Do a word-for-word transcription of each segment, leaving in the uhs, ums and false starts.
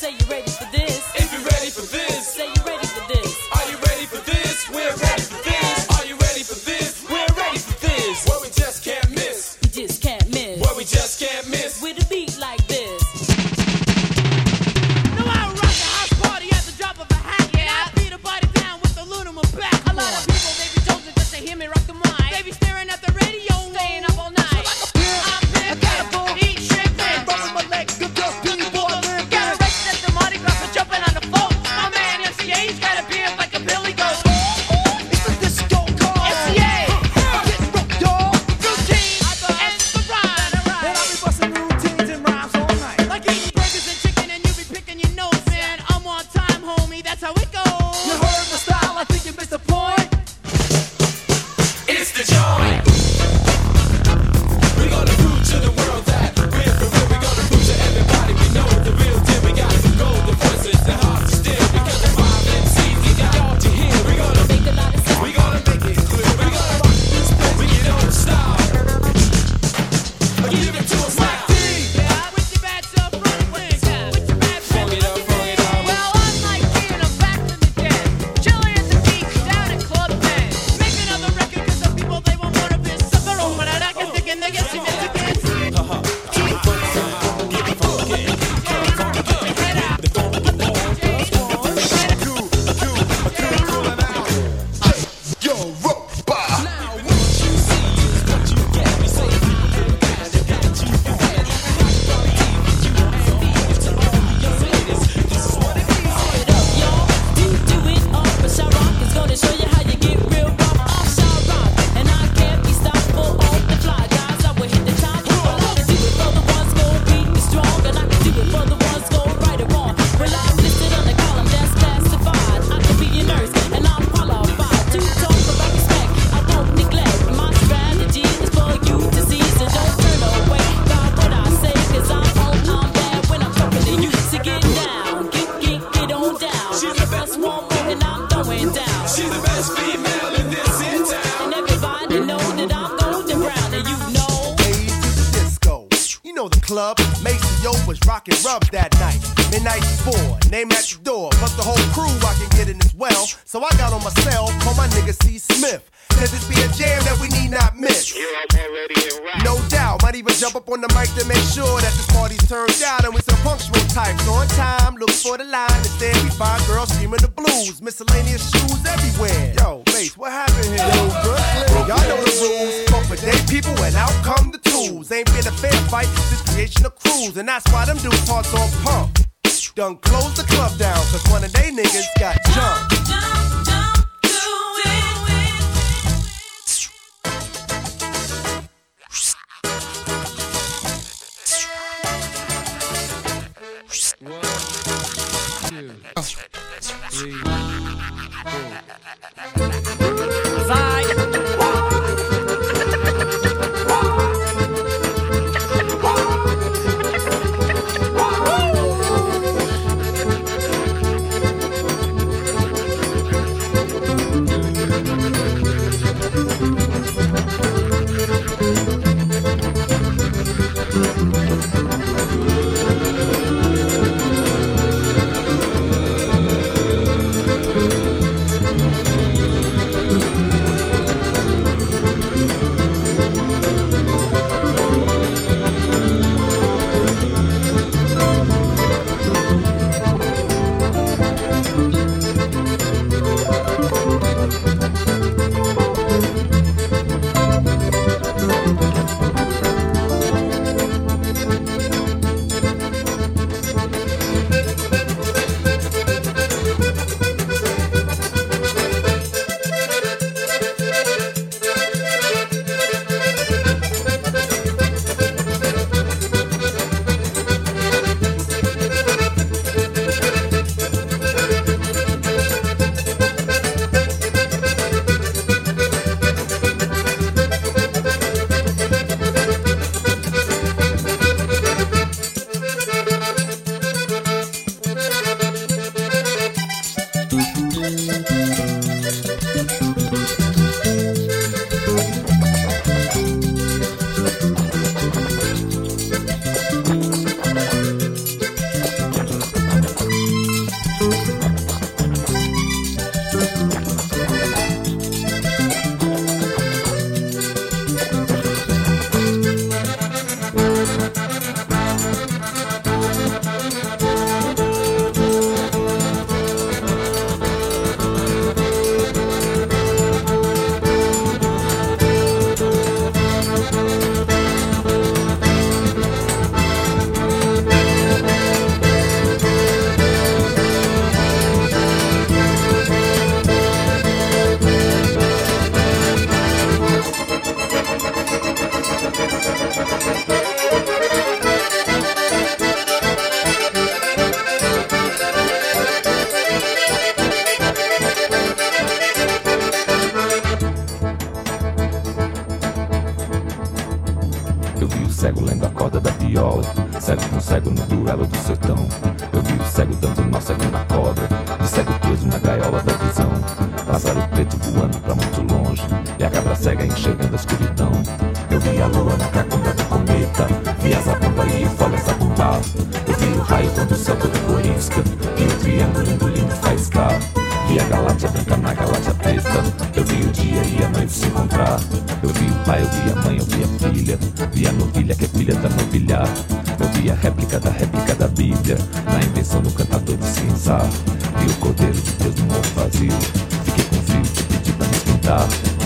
Say you ready for this? If you're ready for this, say you ready for this. Are you ready for this? We're ready for this. Are you ready for this? We're ready for this. Where we just can't miss. We just can't miss. Where we just can't miss. With a beat like this. Know how to rock a house party at the drop of a hat. Yeah, I beat a body down with the loot on my back. A lot of people they be chosen just to hear me rock the mic. They be staring at the radio, staying up all night. I'm big, beautiful, eat shit, man. Rolling my legs, good girl, beauty boy, man. Got arrested at the Mardi Gras for jumping on the float. My man M C A's got a beard like a Billy Goat. It's a disco call. M C A, Get rocked, y'all. routine, and the rhyme. And I be busting routines and rhymes all night. Like eating burgers and chicken and you be picking your nose, man. I'm on time, homie, that's how it goes. You heard my style, I think you missed the point. It's the joint. We're gonna prove to the world that we're for real. We're gonna prove to everybody we know the real deal. We got some golden voices and hearts to steal. Because the five M Cs we got all to hear. We're gonna Make a lot of sense. we gonna make it clear. We're gonna rock this place. We don't stop. Give it to us like this. Yeah, with your bad self running wings, with your bad Funk it up, funk it up. Well, I'm like G and I'm back from the dead. Chilling at the beach, down at Club ten. Make another record cause the people they won't wanna be suffer. But I can stick in the get significance. Yo, robot. She's the best female in this here town. And everybody know that I'm golden brown, and you know. Days to the disco. You know the club. Macy Yo was rockin' rub that night. Midnight four, name at the door. Plus the whole crew I can get in as well. So I got on my cell, call my nigga C. Smith. Said this be a jam that we need not miss. No doubt, might even jump up on the mic to make sure that this party's turned out and we some punctual types on time. Look for the line, instead we find girls screaming the blues. Miscellaneous shoes everywhere. Yo, Mace, what happened here? Yo, Brooklyn, y'all know the rules. Fuck for day people and out come the tools. Ain't been a fair fight, this creation of crews. And that's why them dudes hearts on pump. Done close the club down, cause one of they niggas got jumped. viola, cego com cego no duelo do sertão. Eu vi o cego dando nó, cego na cobra, de cego preso na gaiola da visão. Pássaro preto voando pra muito longe, e a cabra cega enxergando a escuridão. Eu vi a lua na cacunda do cometa, vi a zabumba e o folha zabumbar. Eu vi o raio quando o céu todo corisca, vi o triângulo engolindo faiscar. Vi a galáxia branca na galáxia preta, eu vi o dia e a noite se encontrar. Eu vi o pai, eu vi a mãe, eu vi a filha, vi a novilha que é filha da novilhar. Eu vi a réplica da réplica da Bíblia, na invenção do cantador de cinzar. Vi o cordeiro de Deus no morro vazio, fiquei com frio e pedi pra me esquentar.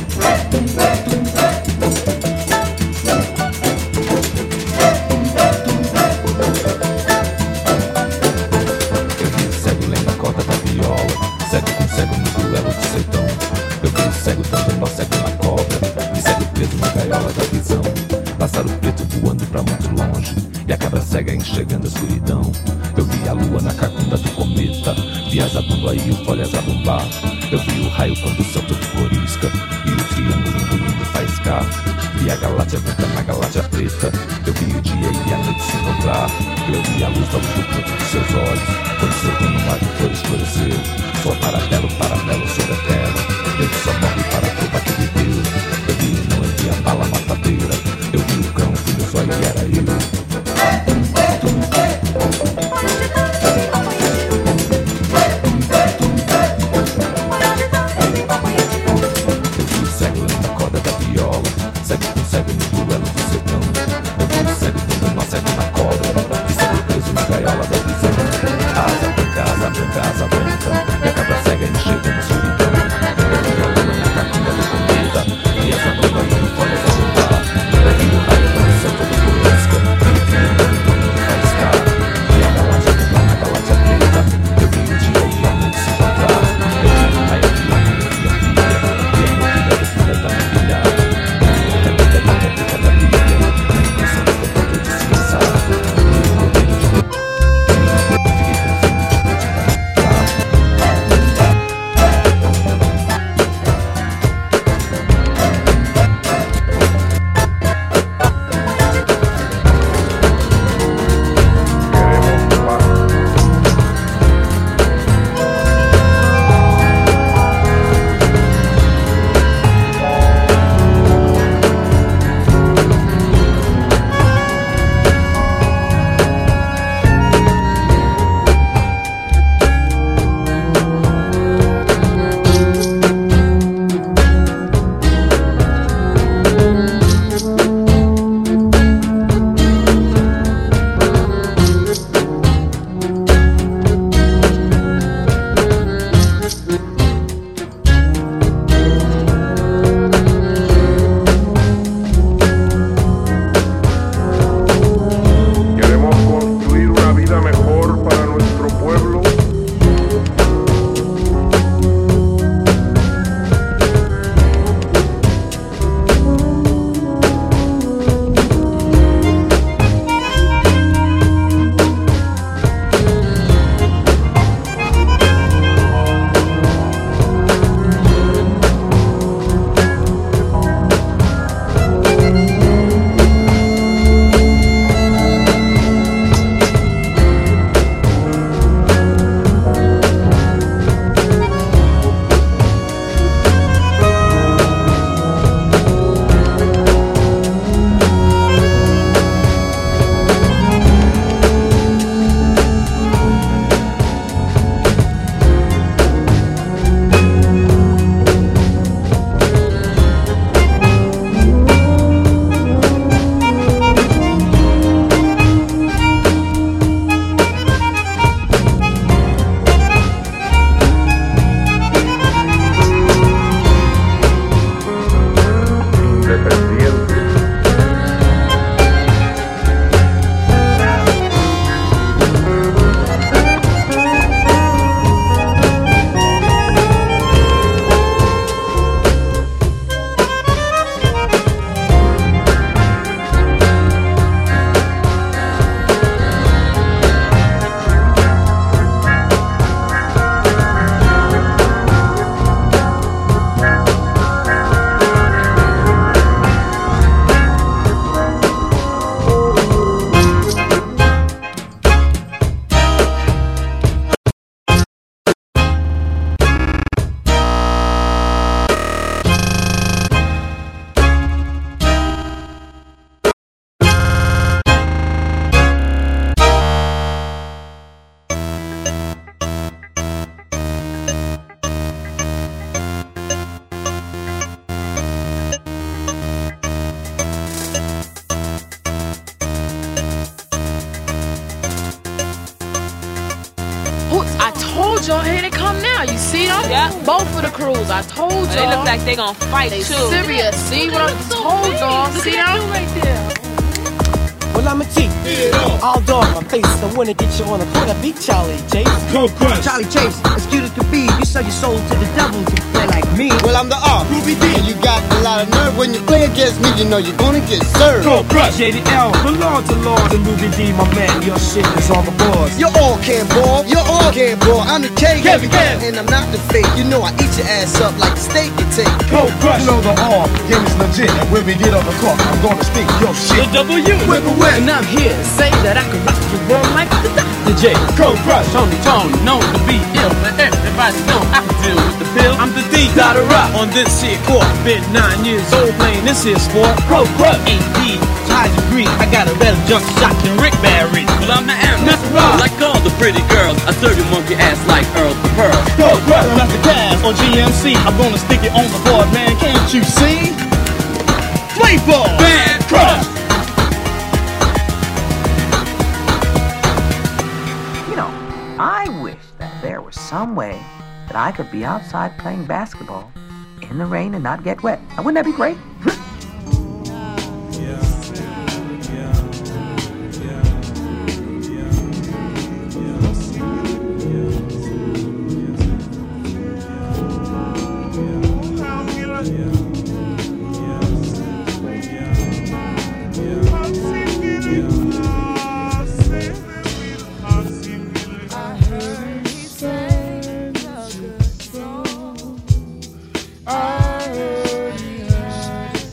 Eu vi o cego lendo a corda da viola, cego com cego no duelo do sertão. Eu vi o cego dando nó, cego na cobra, e cego preso na gaiola da visão. Pássaro preto voando pra muito longe, e a cabra cega enxergando a escuridão. Eu vi a lua na cacunda do cometa, vi a zabumba e o folha zabumbar. Eu vi o raio quando o céu todo corisca, e o triângulo engolindo faiscar. Vi a galáxia branca na galáxia preta, eu vi o dia e a noite se encontrar. Eu vi a luz da luz do canto dos seus olhos, quando seu dono mar de cor escureceu. Só paralelo, paralelo sobre a terra, ele só morre para provar que viveu. Eu vi o não, eu vi a bala matadeira, eu vi o cão, vi meu zóio e era eu. Casa branca, e a cabra cega enxergando a escuridão. Eu vi a lua na cacunda do cometa, told y'all, here they come now. You see them? Yeah. Both of the crews. I told y'all. They look like they gonna fight They too. serious. See what I told y'all? See them? right there. Well, I'm a T. All dog my face. I wanna get you on the corner. Beat Charlie Chase. Cold Crush. Charlie Chase, as cute as could be. You sell your soul to the devil to play like me. Well, I'm the R. Ruby D. And you got a lot of nerve when you play against me. You know you're gonna get served. Cold Crush. J D L. The Lord to Lord and Ruby D, my man. Your shit is on the boards. You're all can ball. You're all can ball. I'm the K. Kevin Kev. And I'm not the fake. You know I eat your ass up like the steak you take. Cold Crush. You know the R. Game is legit. And when we get on the court, I'm gonna stick your shit. The W. Whip away. And I'm here to say that I can rock the world like the Doctor J. Cold Crush. Tony Tony, known to be ill, but everybody know I can deal with the pill. I'm the D. Gotta rock on this shit court. Been nine years old playing this here sport. Cold Crush. A D, high degree, I got a better jump shot than Rick Barry. Well, I'm the M. That's right. Like all the pretty girls, I serve your monkey ass like Earl the Pearl. Cold Crush. Got the Cavs on G M C, I'm gonna stick it on the board, man. Can't you see? Play ball, Bad Crush. You know, I wish that there was some way that I could be outside playing basketball in the rain and not get wet. Now, wouldn't that be great? I heard he had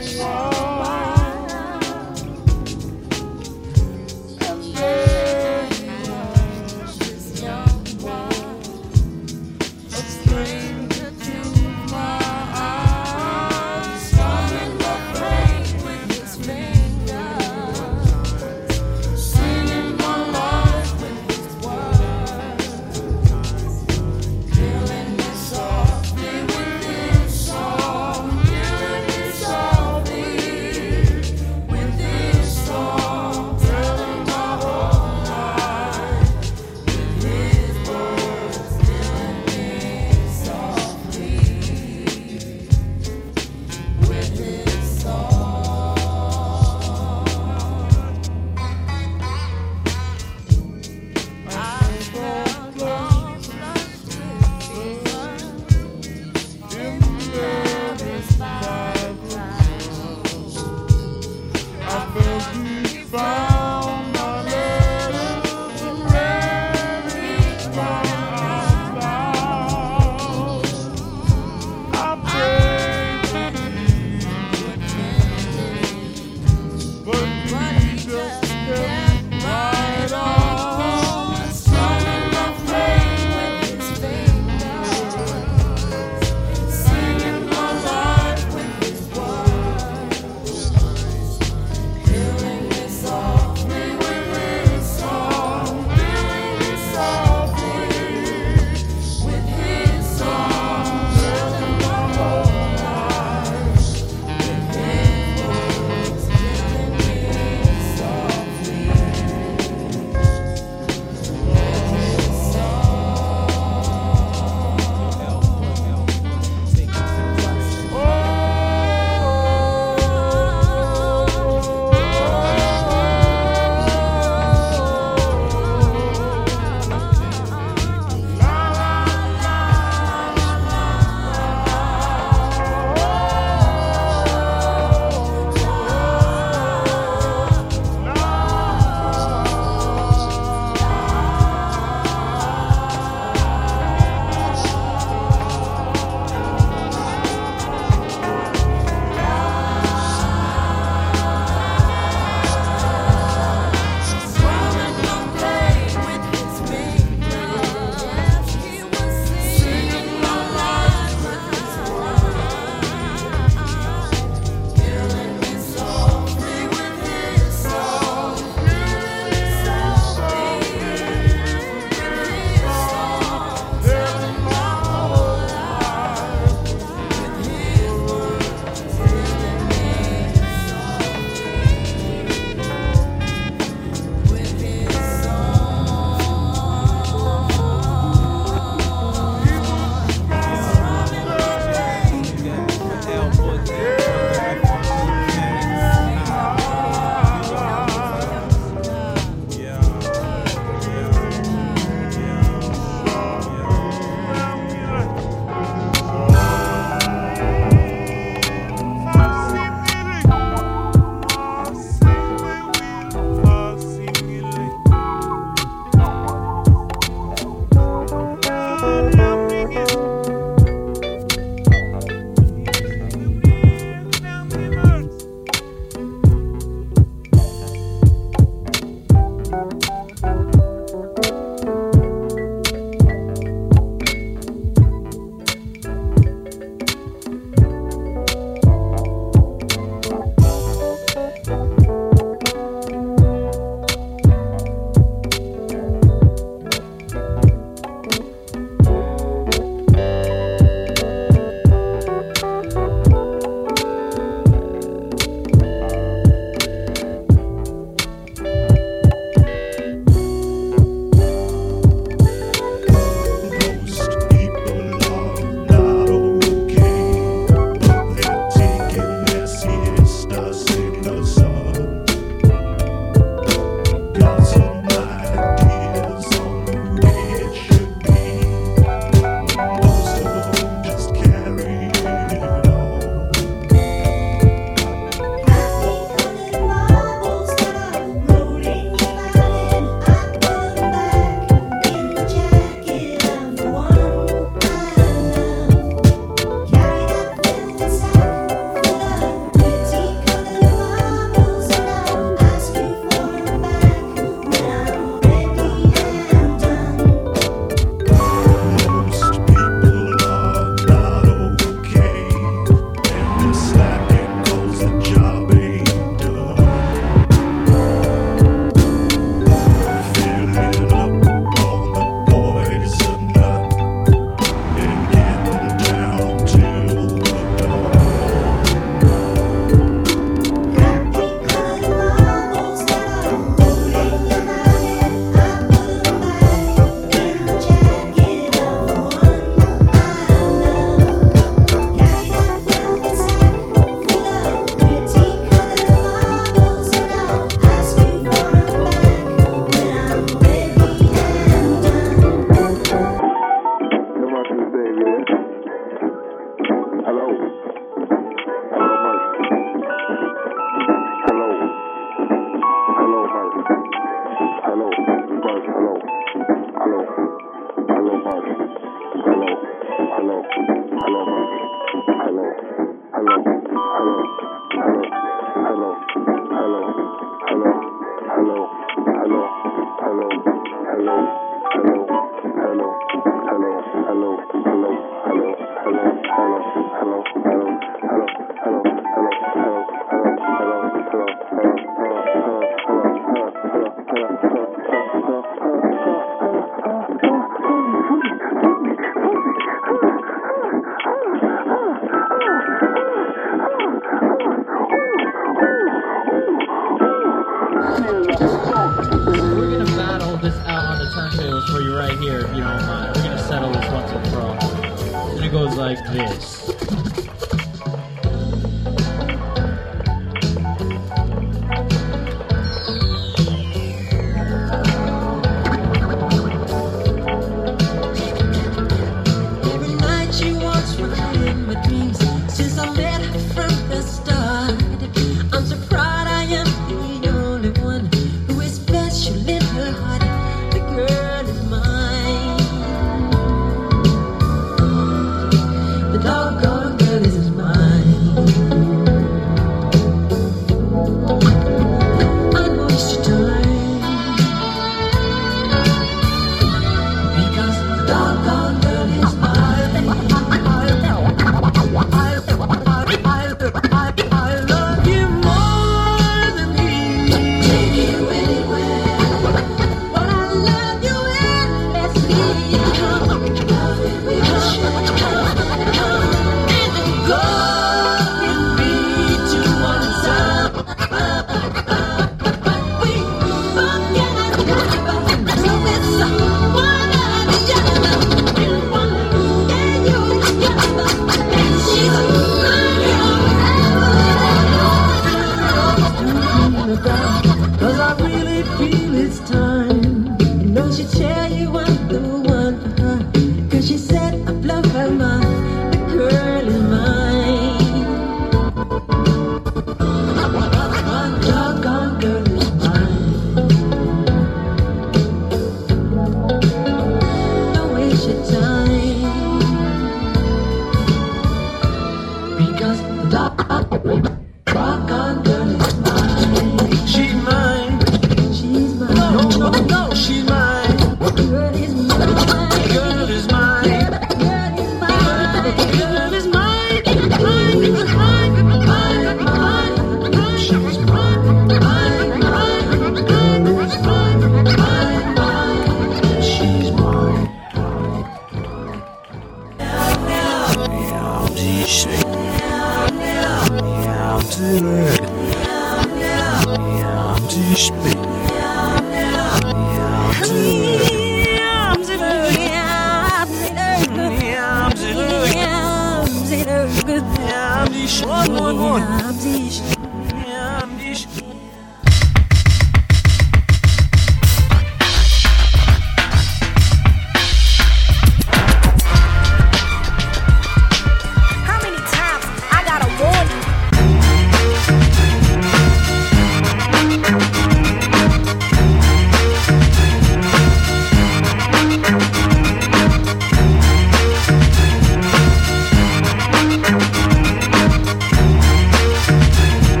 Thank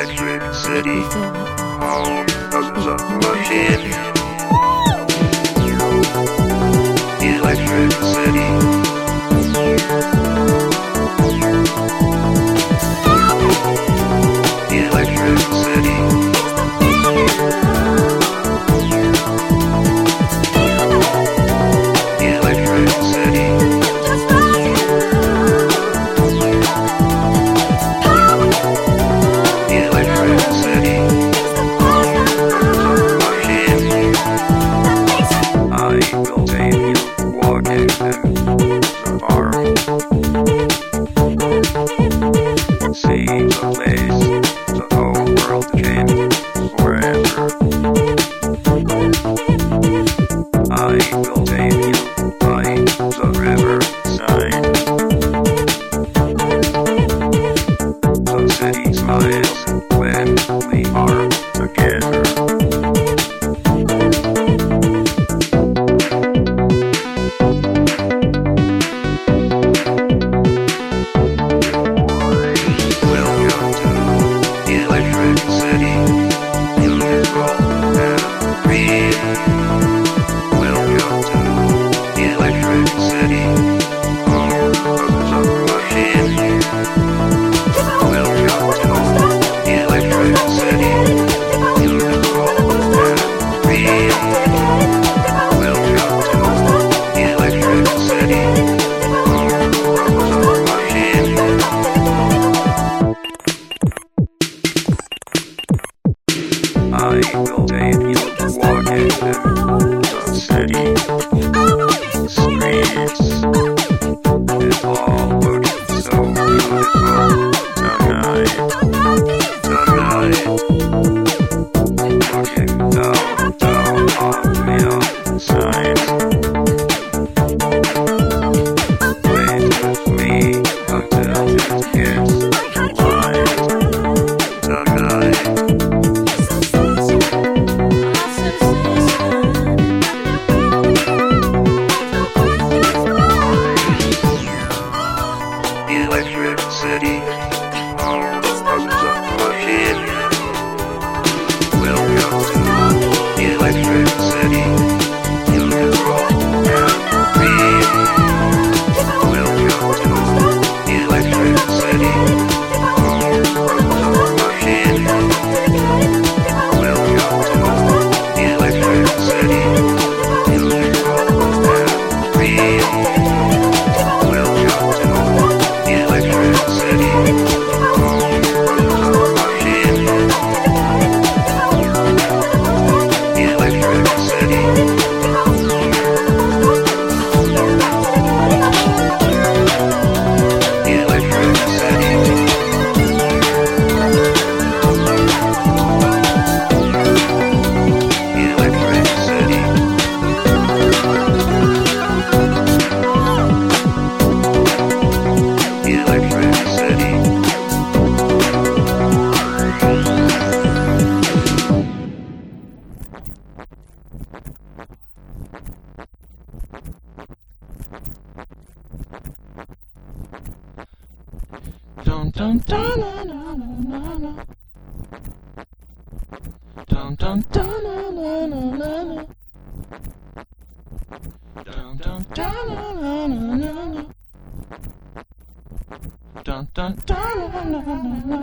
Electric City, all dozens of machines. Electric City. Electric City. Electric City. Electric City. I will take you walking through the farm. See the place the whole world came forever. I will take you by the river side. The city smiles when we are together. Welcome to Electric City, beautiful and free. Welcome to Electric City, all dozens of machines. Welcome to Electric City, beautiful and free. Welcome to Electric City, all dozens of machines. I will take you walking through the city streets. It all looks so beautiful tonight. Tonight. Looking down, down on the outside. Wait with me until it gets light. Tonight. Electric City, all dozens of machines. Welcome to Electric City, beautiful and free. Welcome to Electric City, all dozens of machines. Welcome to Electric City, beautiful and free. Welcome to Electric City, all dozens of machines. Electric City. Electric City. Electric City. Electric City. Dun dun dun na na na na na. Dun dun dun na na na na na. Dun dun dun na na na na na. Dun dun dun na na na na.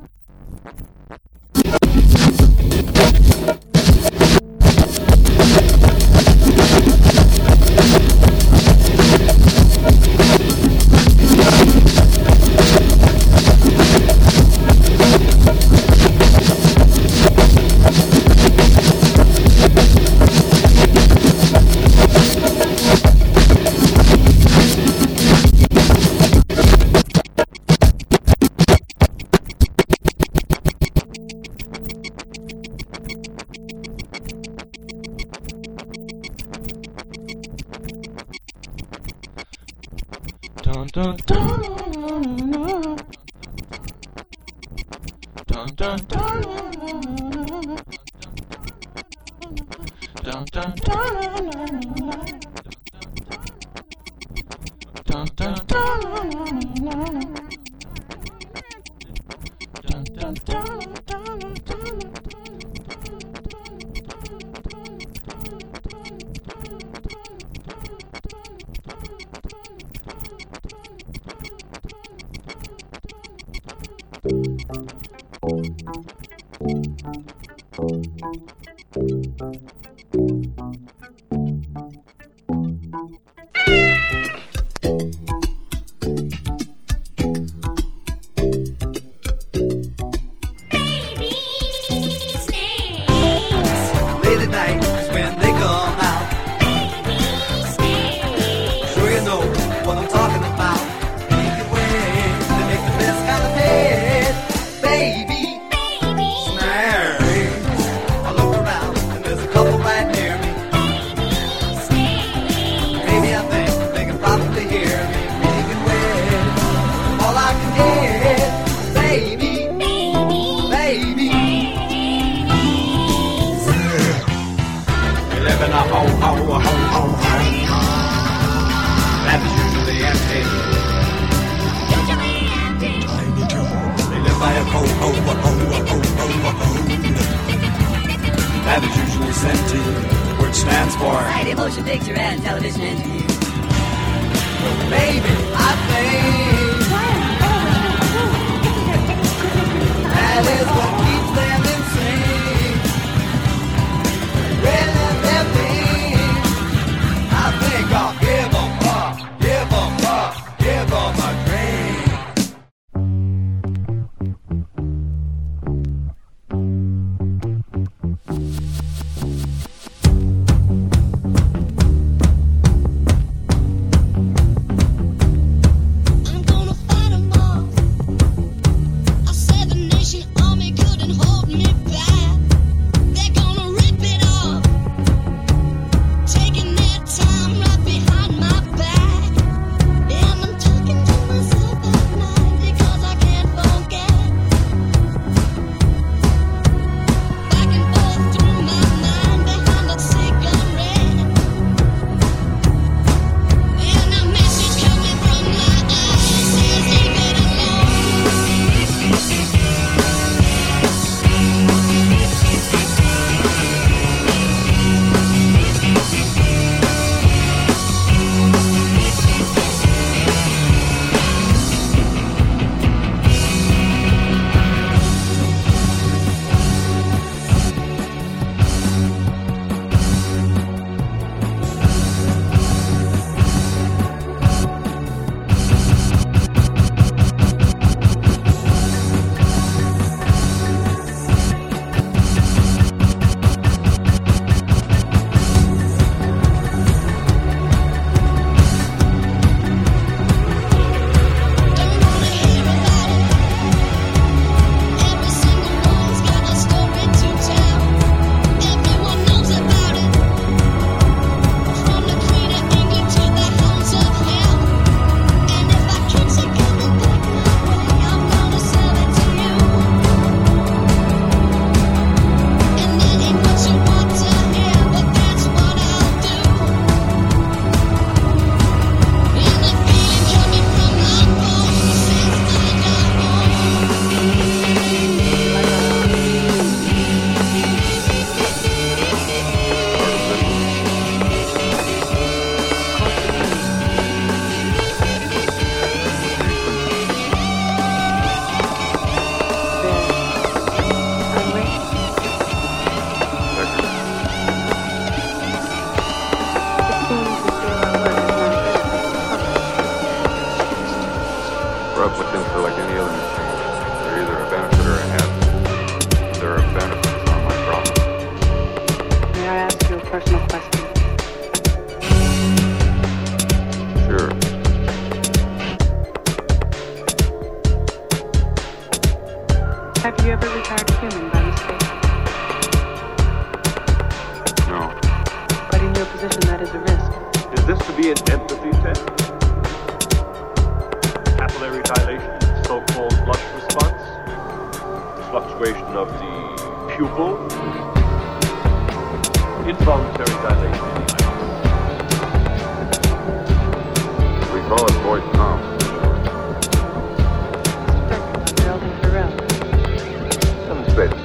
Dun dun dun na na na. Dun dun dun na na na. Dun dun dun na na na. Dun dun dun na na na. Dun dun dun dun. Late at night is when they come out. Sure you know what I'm talking about. Make it way to make the best kind of head. Baby, snares. I look around and there's a couple right near me. Maybe I think they can probably hear me. Make it way, all I can get. Baby, baby. We live in a ho, ho, ho, ho, ho. That is usually empty. They live by a ho, ho, ho, ho, ho, ho, ho. That is usually senti, which stands for Friday motion picture and television interview. Baby, I think that is what keeps them insane. When they're mean, I think I'll give them up, give them up, give them a drink. I'm gonna fight 'em all. I said the nation army couldn't hold me back. They're gonna rip it off, taking their time right behind my back. And I'm talking to myself at night because I can't forget. Back and forth through my mind behind a cigarette. And a message coming from my eyes says leave it Republicans are like any other machine. They're either a benefit or a hazard. They're a benefit from my problem. May I ask you a personal question? Sure. Have you ever retired a human by mistake? No. But in your position, that is a risk. Is this to be an empathy test? Capillary dilation, so-called blush response, fluctuation of the pupil, involuntary dilation in the eyes. We call it voice calm. Welding Farrell. Demonstrated.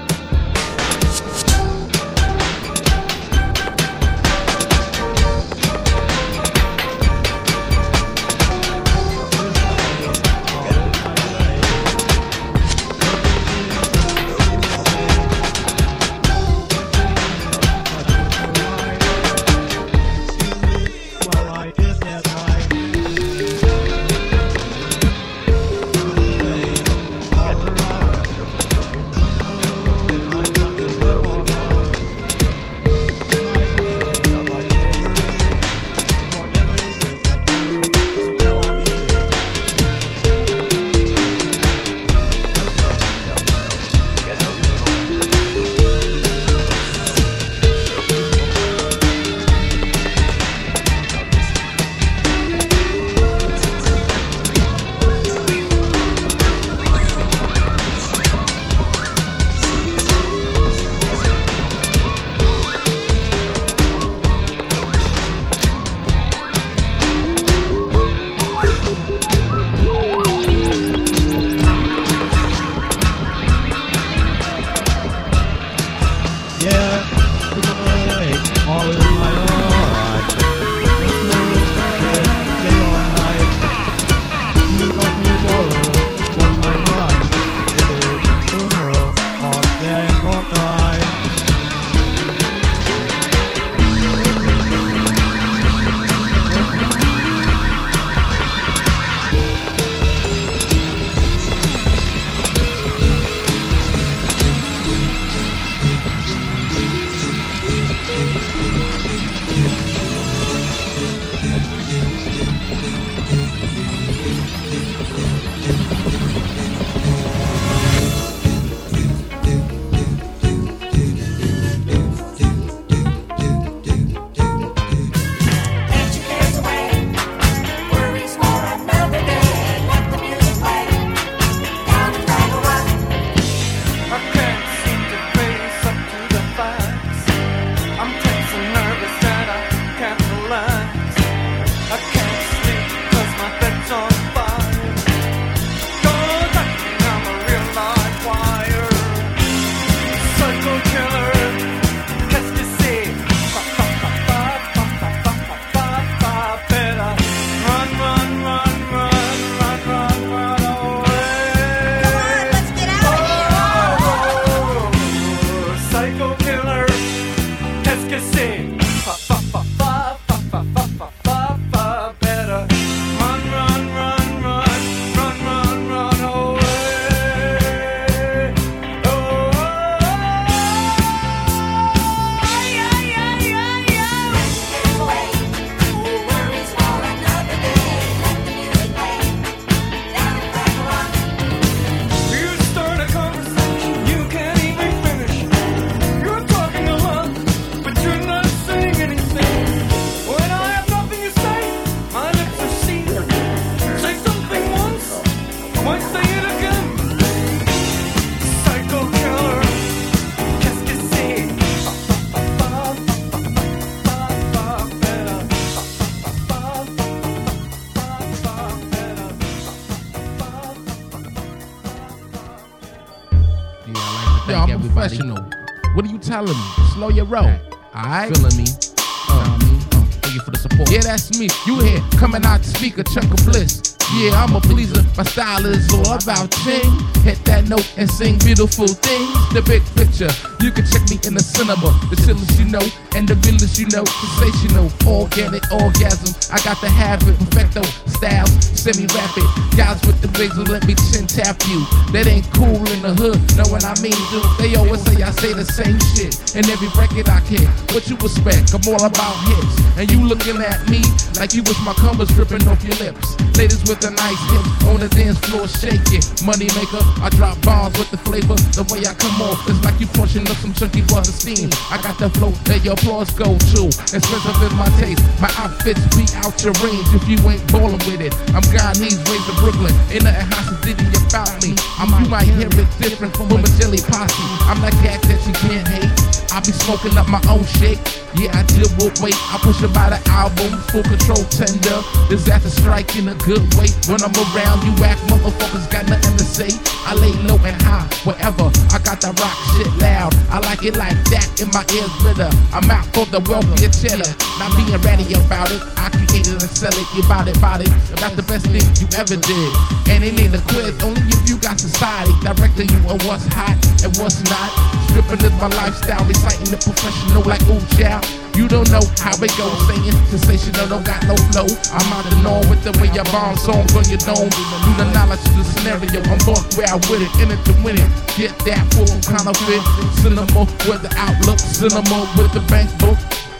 professional. What are you telling me? Slow your roll. Alright? Feeling me? Uh, uh, thank you for the support. Yeah, that's me. You here, coming out to speak a chunk of bliss. Yeah, I'm a pleaser. My style is all about ting. Hit that note and sing beautiful things. The big picture, you can check me in the cinema. The chillest you know, and the realest you know. Sensational, organic orgasm. I got the habit, perfecto styles, semi-rapid. Guys with the bigs will let me chin tap you. That ain't cool in the hood, know what I mean, dude? They always say I say the same shit. And every record I can, what you expect? I'm all about hits. And you looking at me like you was my covers dripping off your lips. Ladies with the nice hips on the dance floor shaking. Money maker, I drop bombs with the flavor. The way I come off is like you pushing up some chunky butter steam. I got the flow that your applause go to. Expensive is my taste. My outfits be out your range if you ain't ballin' with it. I'm Guyanese, raised in Brooklyn. Ain't nothing hostility about me. I'm, you might hear it different from a jelly posse. I'm that cat that you can't hate. I be smoking up my own shit. Yeah, I deal with weight. I push about an album, full control tender. Is that the strike in a good way? When I'm around, you act motherfuckers got nothing to say. I lay low and high, wherever. I got that rock shit loud. I like it like that in my ears glitter. I'm out for the wealthier cheddar. Not being ready about it. I create it and sell it. You bout it, bout it. That's the best thing you ever did. And it ain't a quiz, only if you got society directing you on what's hot and what's not. Stripping is my lifestyle, reciting the professional like ooh child. You don't know how it goes, saying sensational, don't got no flow. I'm out the norm with the way your bomb songs on your dome. Do the knowledge of the scenario, I'm both where I with it, in it to win it. Get that full counterfeit, cinema with the outlook, cinema with the bank book.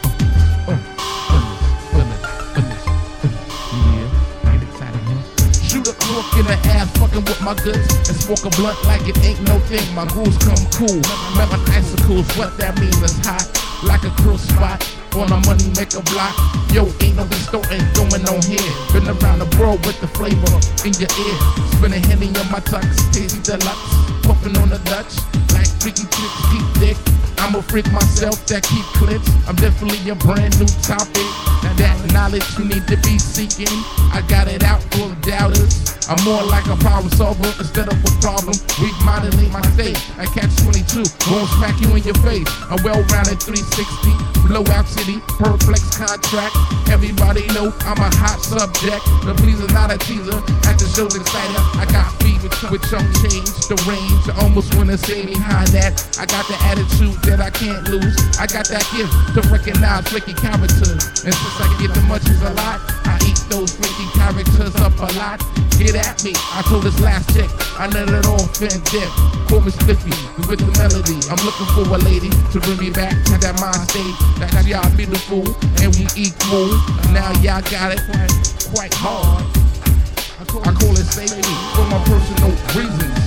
Shoot a crook in the ass, fucking with my goods, and smoke a blunt like it ain't no thing. My grooves come cool, melon icicles, what that means is hot. Like a cruise spot on a money maker block. Yo, ain't no distorting going on here. Been around the world with the flavor in your ear. Spinning Henny on my tux, tasty deluxe. Puffing on the Dutch, like freaky chicks keep dick. I'm a freak myself that keep clips. I'm definitely a brand new topic. Now that knowledge you need to be seeking. I got it out for the doubters. I'm more like a problem solver instead of a problem. Weak modeling my state. I catch twenty-two, won't smack you in your face. A well-rounded three sixty, blowout city, perplex contract. Everybody know I'm a hot subject. The pleaser, not a teaser. At the show's excited. I got feet with, with chunk change. The range, I almost wanna say behind that. I got the attitude that I can't lose. I got that gift to recognize flaky characters. And since I get the munchies a lot, I eat those flaky characters up a lot. Get at me, I told this last chick, I let it all fin dip. Call me Spiffy with the melody. I'm looking for a lady to bring me back to that mind state. That y'all beautiful and we equal. Now y'all got it quite, quite hard. I call it safety for my personal reasons.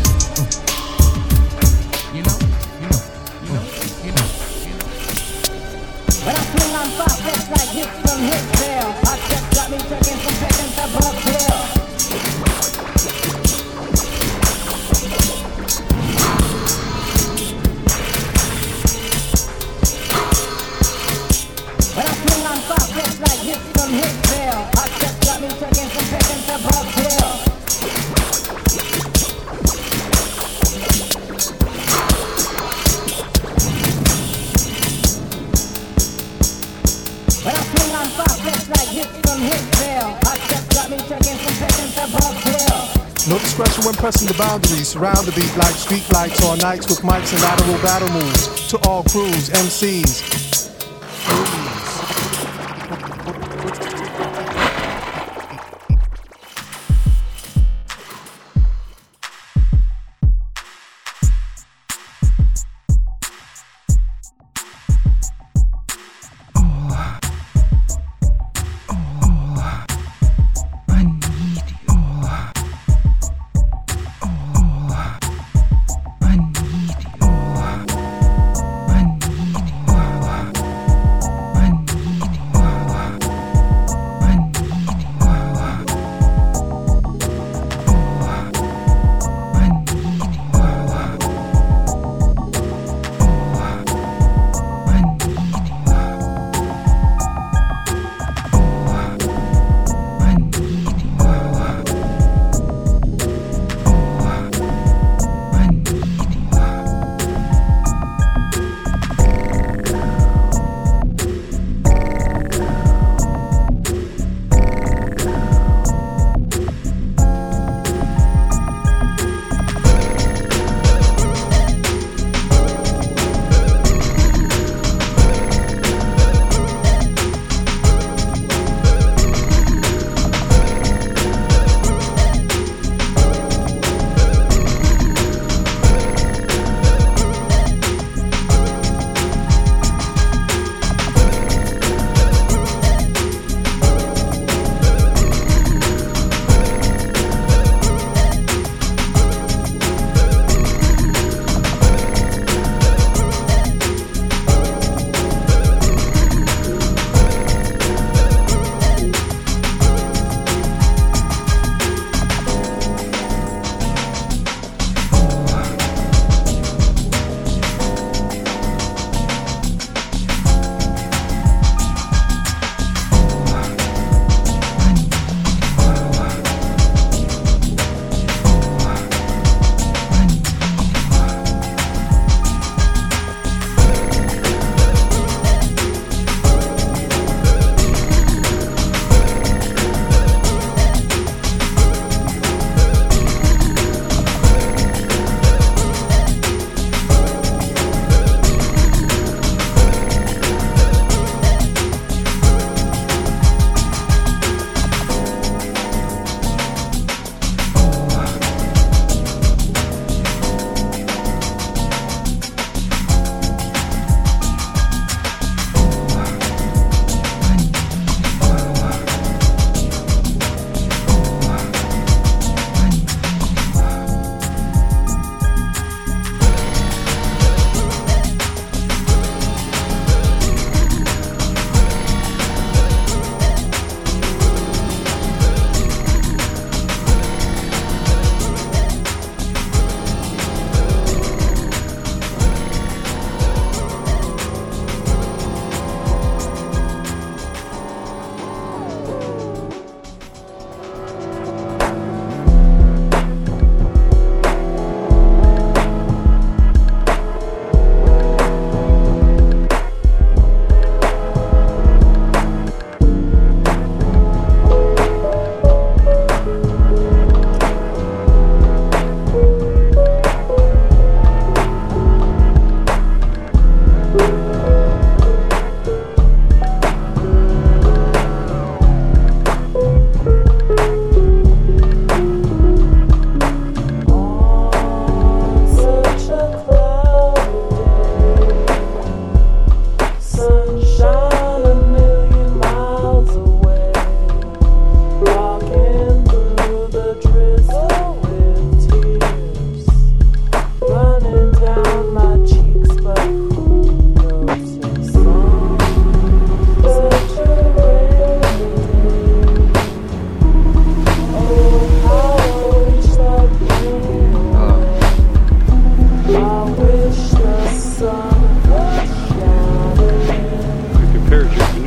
You know, you know, you know, you know, you know. When I swing on fast, it's like hits from Hitsville. Hot shit got me taking some seconds above hill. When I swing on fast, it's like hits from Hitsville. Hot shit got me taking some seconds above hill. When I swing on fast, it's like hits from Hitsville. Hot shit got me taking some seconds above hill. No discretion when pressing the boundaries. Surround the beat like street lights on nights with mics and lateral battle moves. To all crews, M Cs. I need you.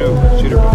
new Cedar